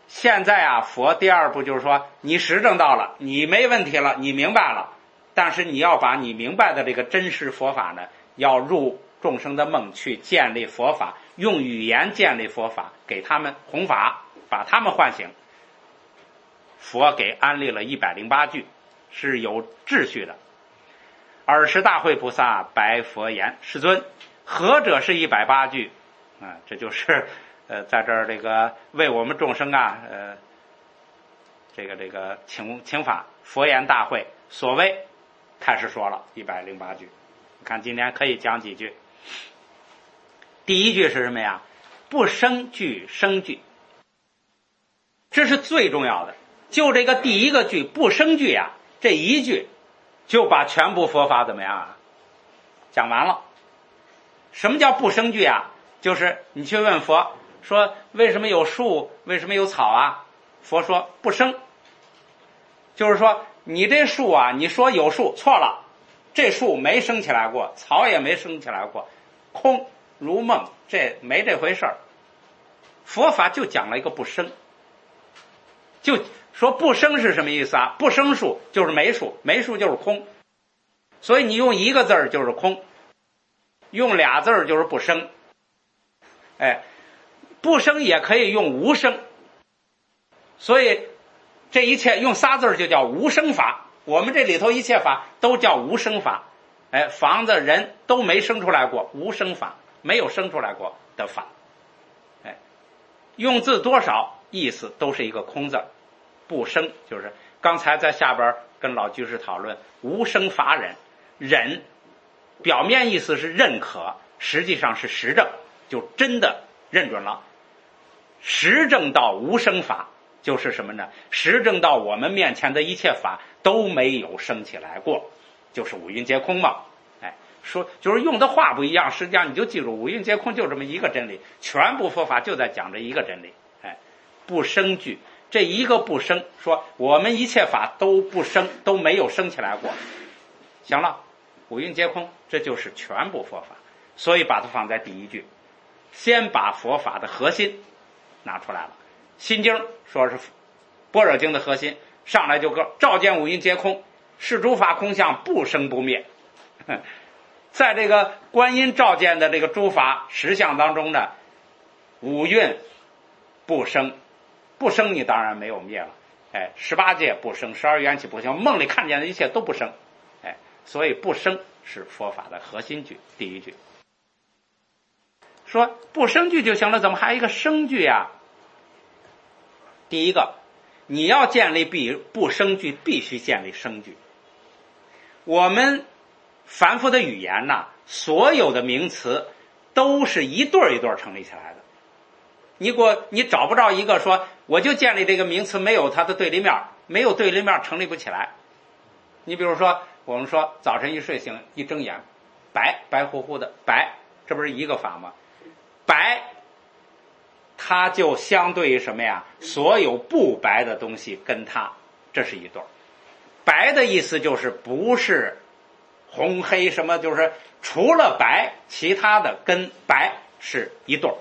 现在啊，佛第二步就是说，你实证到了，你没问题了，你明白了，但是你要把你明白的这个真实佛法呢，要入众生的梦去建立佛法，用语言建立佛法，给他们弘法，把他们唤醒。佛给安利了108句，是有秩序的。20大慧菩萨白佛言：世尊，何者是108句？这就是在这儿这个为我们众生啊，这个请法。佛言大会，所谓开始说了108句。你看今天可以讲几句。第一句是什么呀？不生句生句，这是最重要的。就这个第一个句不生句啊，这一句就把全部佛法怎么样啊讲完了。什么叫不生句啊？就是你去问佛说为什么有树，为什么有草啊？佛说不生，就是说你这树啊，你说有树错了，这树没生起来过，草也没生起来过，空如梦，这没这回事儿。佛法就讲了一个不生，就说不生是什么意思啊？不生树就是没树，没树就是空，所以你用一个字儿就是空，用俩字儿就是不生。不生也可以用无生，所以这一切用仨字儿就叫无生法。我们这里头一切法都叫无生法。房子人都没生出来过，无生法，没有生出来过的法。用字多少意思都是一个空字。不生就是刚才在下边跟老居士讨论无生法忍，忍表面意思是认可，实际上是实证，就真的认准了。实证到无生法就是什么呢？实证到我们面前的一切法都没有生起来过，就是五蕴皆空嘛。说就是用的话不一样，实际上你就记住五蕴皆空就这么一个真理，全部佛法就在讲这一个真理。不生句，这一个不生，说我们一切法都不生，都没有生起来过。行了，五蕴皆空，这就是全部佛法，所以把它放在第一句，先把佛法的核心拿出来了。心经说是般若经的核心，上来就个照见五蕴皆空，是诸法空相，不生不灭。在这个观音照见的这个诸法实相当中呢，五蕴不生，不生你当然没有灭了。18界不生，12缘起不生，梦里看见的一切都不生。所以不生是佛法的核心句，第一句。说不生句就行了，怎么还有一个生句啊？第一个，你要建立不生句，必须建立生句。我们凡夫的语言呐，所有的名词都是一对一对成立起来的。你找不着一个说我就建立这个名词没有它的对立面，没有对立面成立不起来。你比如说我们说早晨一睡醒一睁眼，白乎乎的白，这不是一个法吗？白它就相对于什么呀？所有不白的东西跟它，这是一对。白的意思就是不是红黑什么，就是除了白其他的跟白是一对。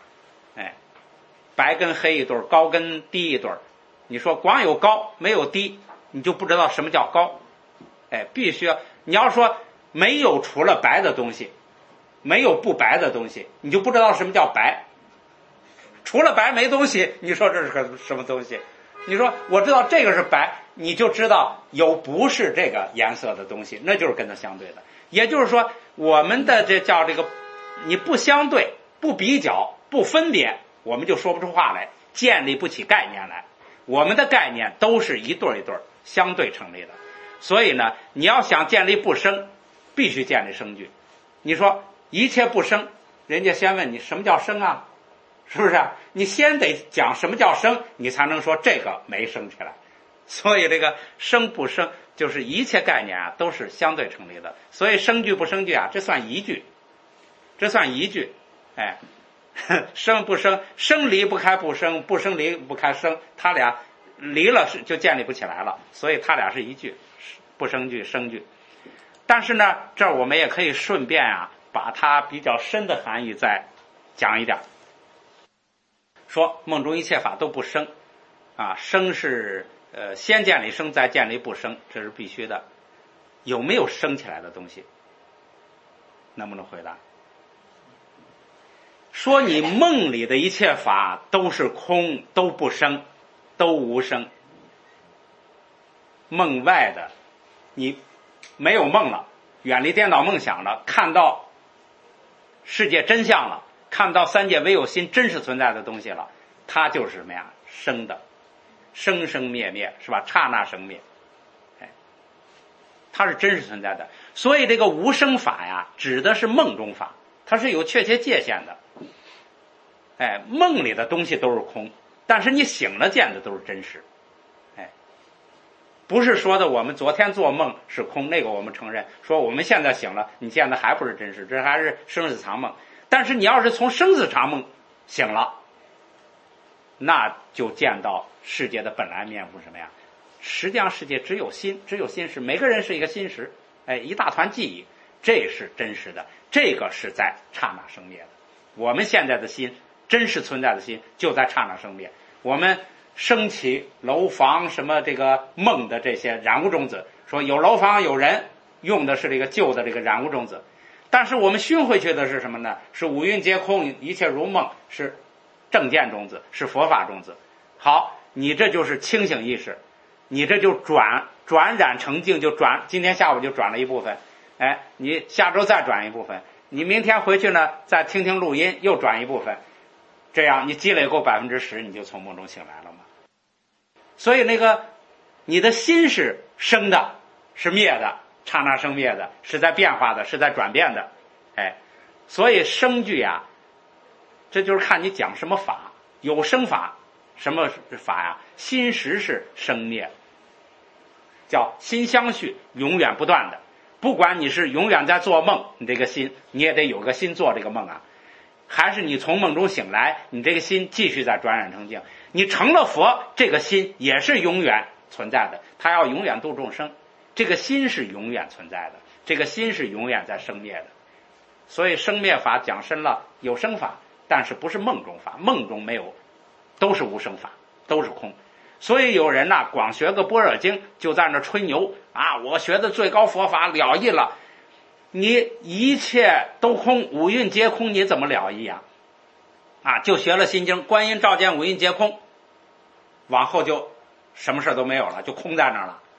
白跟黑一对，高跟低一对。你说光有高没有低，你就不知道什么叫高。必须要，你要说没有除了白的东西，没有不白的东西，你就不知道什么叫白。除了白没东西，你说这是个什么东西？你说我知道这个是白，你就知道有不是这个颜色的东西，那就是跟它相对的。也就是说我们的这叫这个，你不相对不比较不分别，我们就说不出话来，建立不起概念来。我们的概念都是一对一对相对成立的。所以呢，你要想建立不生，必须建立生句。你说一切不生，人家先问你什么叫生啊？是不是啊？你先得讲什么叫生，你才能说这个没生起来。所以这个生不生就是一切概念啊都是相对成立的。所以生句不生句啊，这算一句，这算一句。生不生，生离不开不生，不生离不开生，他俩离了就建立不起来了，所以他俩是一句，不生句生句。但是呢，这儿我们也可以顺便啊把它比较深的含义再讲一点。说梦中一切法都不生， 啊，生是先见里生，再见里不生，这是必须的。有没有生起来的东西？能不能回答？说你梦里的一切法都是空，都不生，都无生。梦外的，你没有梦了，远离颠倒梦想了，看到世界真相了，看到三界唯有心真实存在的东西了，它就是什么呀？生的，生生灭灭，是吧？刹那生灭，哎，它是真实存在的。所以这个无生法呀，指的是梦中法，它是有确切界限的。哎，梦里的东西都是空，但是你醒了见的都是真实。哎，不是说的我们昨天做梦是空，那个我们承认，说我们现在醒了，你见的还不是真实，这还是生死常梦。但是你要是从生死常梦醒了，那就见到世界的本来面目什么呀？实际上世界只有心，只有心识，每个人是一个心识，哎，一大团记忆，这是真实的，这个是在刹那生灭的。我们现在的心，真实存在的心，就在刹那生灭。我们升起楼房什么这个梦的这些染物种子，说有楼房有人，用的是这个旧的这个染物种子，但是我们熏回去的是什么呢？是五蕴皆空，一切如梦，是正见种子，是佛法种子。好，你这就是清醒意识，你这就转染成净，就转，今天下午就转了一部分，哎，你下周再转一部分，你明天回去呢再听听录音又转一部分，这样你积累够10%，你就从梦中醒来了嘛。所以那个你的心是生的，是灭的，刹那生灭的，是在变化的，是在转变的，哎，所以生句啊，这就是看你讲什么法。有生法，什么法呀？心识是生灭，叫心相续，永远不断的。不管你是永远在做梦，你这个心你也得有个心做这个梦啊，还是你从梦中醒来，你这个心继续在转染成净。你成了佛，这个心也是永远存在的，它要永远度众生，这个心是永远存在的，这个心是永远在生灭的。所以生灭法讲深了，有生法，但是不是梦中法，梦中没有，都是无生法，都是空。所以有人呢，光学个般若经就在那吹牛啊，我学的最高佛法了义了。你一切都空，五蕴皆空，你怎么了义啊？啊，就学了心经，观音照见五蕴皆空，往后就什么事都没有了，就空在那儿了。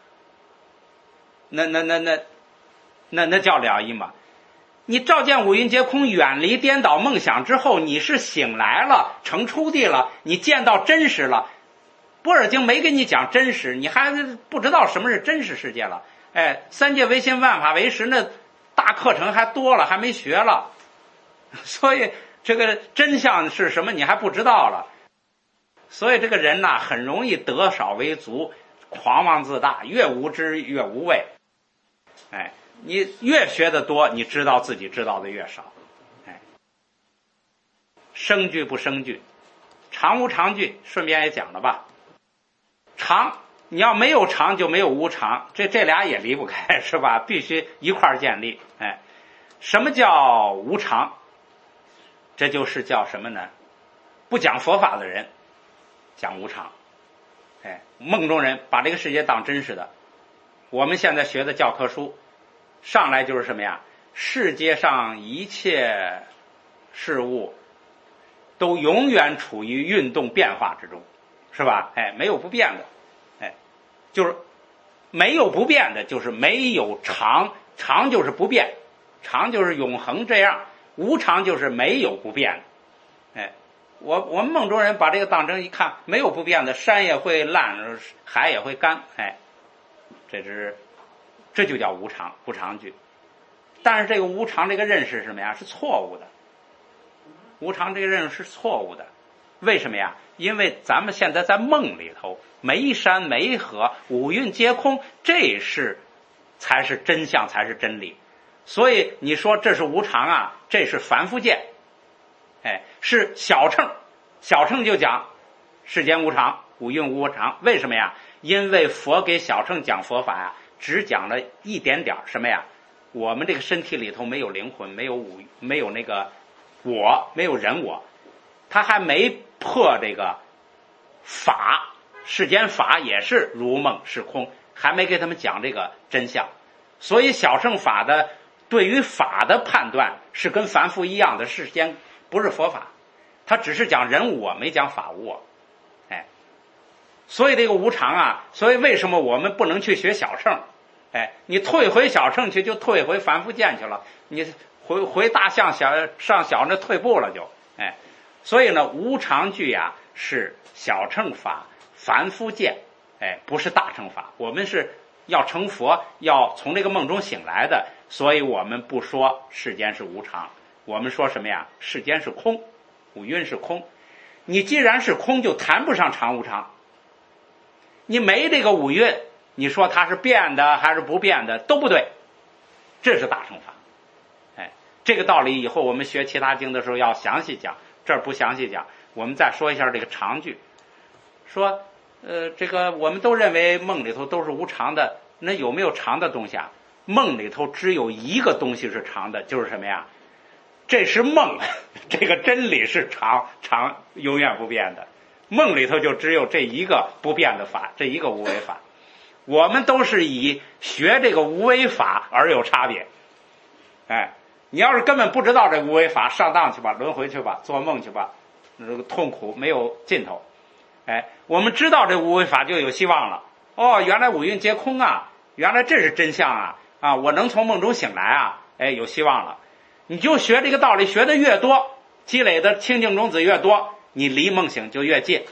那叫了义吗？你照见五蕴皆空，远离颠倒梦想之后，你是醒来了，成出地了，你见到真实了。般若经没给你讲真实，你还不知道什么是真实世界了。哎，三界唯心，万法唯识，那大课程还多了，还没学了。所以这个真相是什么，你还不知道了。所以这个人呐，很容易得少为足，狂妄自大，越无知越无畏。哎，你越学得多，你知道自己知道的越少。哎，生句不生句，常无常句，顺便也讲了吧。常，你要没有常就没有无常，这俩也离不开，是吧？必须一块儿建立。哎，什么叫无常？这就是叫什么呢？不讲佛法的人讲无常。哎，梦中人把这个世界当真实的。我们现在学的教科书上来就是什么呀？世界上一切事物都永远处于运动变化之中，是吧？哎，没有不变的。哎，就是没有不变的，就是没有常，常就是不变，常就是永恒这样，无常就是没有不变的。哎，我们梦中人把这个当成一看，没有不变的，山也会烂，海也会干。哎，这就叫无常，不常句。但是这个无常这个认识是什么呀？是错误的。无常这个认识是错误的。为什么呀？因为咱们现在在梦里头，没山没河，五蕴皆空，这才是真相，才是真理。所以你说这是无常啊，这是凡夫见。哎，是小乘，小乘就讲世间无常，五蕴无常。为什么呀？因为佛给小乘讲佛法呀，只讲了一点点什么呀？我们这个身体里头没有灵魂，没有那个我，没有人我，他还没破这个法世间法也是如梦是空，还没给他们讲这个真相。所以小乘法的对于法的判断是跟凡夫一样的，世间不是佛法，他只是讲人我，没讲法我。所以这个无常啊，所以为什么我们不能去学小乘？你退回小乘去，就退回凡夫见去了，你回大象上小那退步了就。所以呢，无常句啊是小乘法凡夫见，不是大乘法。我们是要成佛，要从这个梦中醒来的，所以我们不说世间是无常，我们说什么呀？世间是空，五蕴是空。你既然是空，就谈不上常无常。你没这个五蕴，你说它是变的还是不变的都不对，这是大乘法。这个道理以后我们学其他经的时候要详细讲，这儿不详细讲。我们再说一下这个常句，说这个我们都认为梦里头都是无常的，那有没有常的东西啊？梦里头只有一个东西是常的，就是什么呀？这是梦，这个真理是常永远不变的。梦里头就只有这一个不变的法，这一个无为法。我们都是以学这个无为法而有差别。你要是根本不知道这无为法，上当去吧，轮回去吧，做梦去吧，这个痛苦没有尽头。我们知道这无为法就有希望了。原来五蕴皆空啊，原来这是真相啊，我能从梦中醒来啊，有希望了。你就学这个道理，学的越多，积累的清净种子越多，你离梦醒就越近。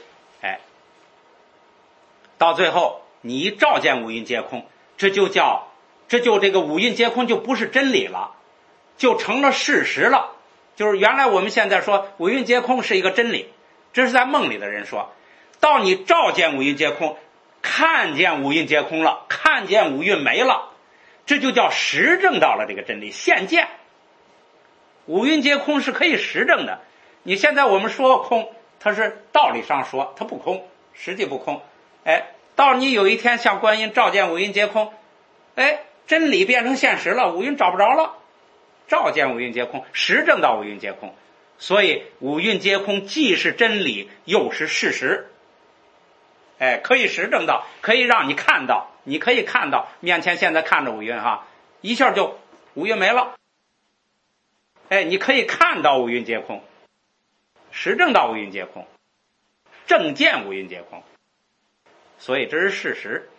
到最后你一照见五蕴皆空，这就这个五蕴皆空就不是真理了，就成了事实了。就是原来我们现在说五蕴皆空是一个真理，这是在梦里的人说。到你照见五蕴皆空，看见五蕴皆空了，看见五蕴没了，这就叫实证到了这个真理，现见。五蕴皆空是可以实证的。你现在我们说空，它是道理上说它不空，实际不空。到你有一天像观音照见五蕴皆空，真理变成现实了，五蕴找不着了，照见五蕴皆空，实证到五蕴皆空。所以五蕴皆空既是真理又是事实。可以实证到，可以让你看到，你可以看到面前现在看着五蕴一下就五蕴没了。你可以看到五蕴皆空，实证到五蕴皆空，正见五蕴皆空。所以这是事实。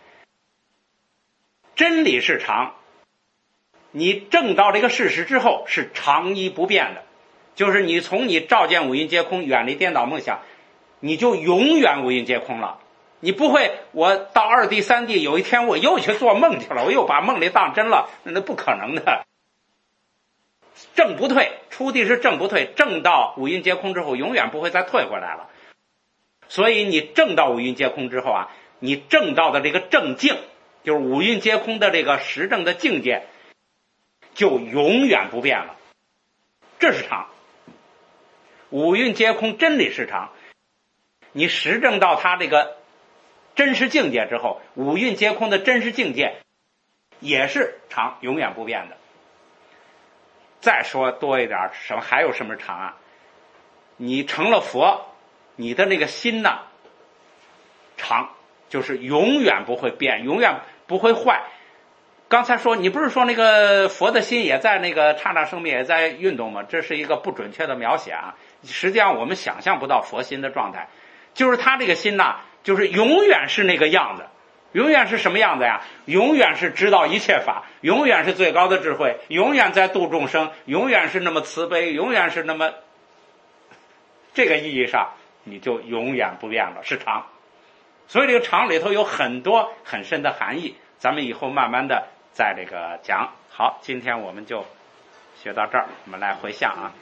真理是常，你证到这个事实之后是常一不变的，就是你从你照见五蕴皆空，远离颠倒梦想，你就永远五蕴皆空了。你不会我到二地三地有一天我又去做梦去了，我又把梦里当真了，那不可能的。正不退，出地是正不退，正到五蕴皆空之后永远不会再退回来了。所以你正到五蕴皆空之后你正到的这个正境，就是五蕴皆空的这个实证的境界，就永远不变了。这是常。五蕴皆空真理是常，你实证到它这个真实境界之后，五蕴皆空的真实境界也是常，永远不变的。再说多一点，还有什么常你成了佛，你的那个心常，就是永远不会变，永远不会坏。刚才说你不是说那个佛的心也在那个刹那生灭，也在运动吗？这是一个不准确的描写实际上我们想象不到佛心的状态，就是他这个心就是永远是那个样子。永远是什么样子呀？永远是知道一切法，永远是最高的智慧，永远在度众生，永远是那么慈悲，永远是那么，这个意义上你就永远不变了，是常。所以这个常里头有很多很深的含义，咱们以后慢慢的在这个讲。好，今天我们就学到这儿，我们来回向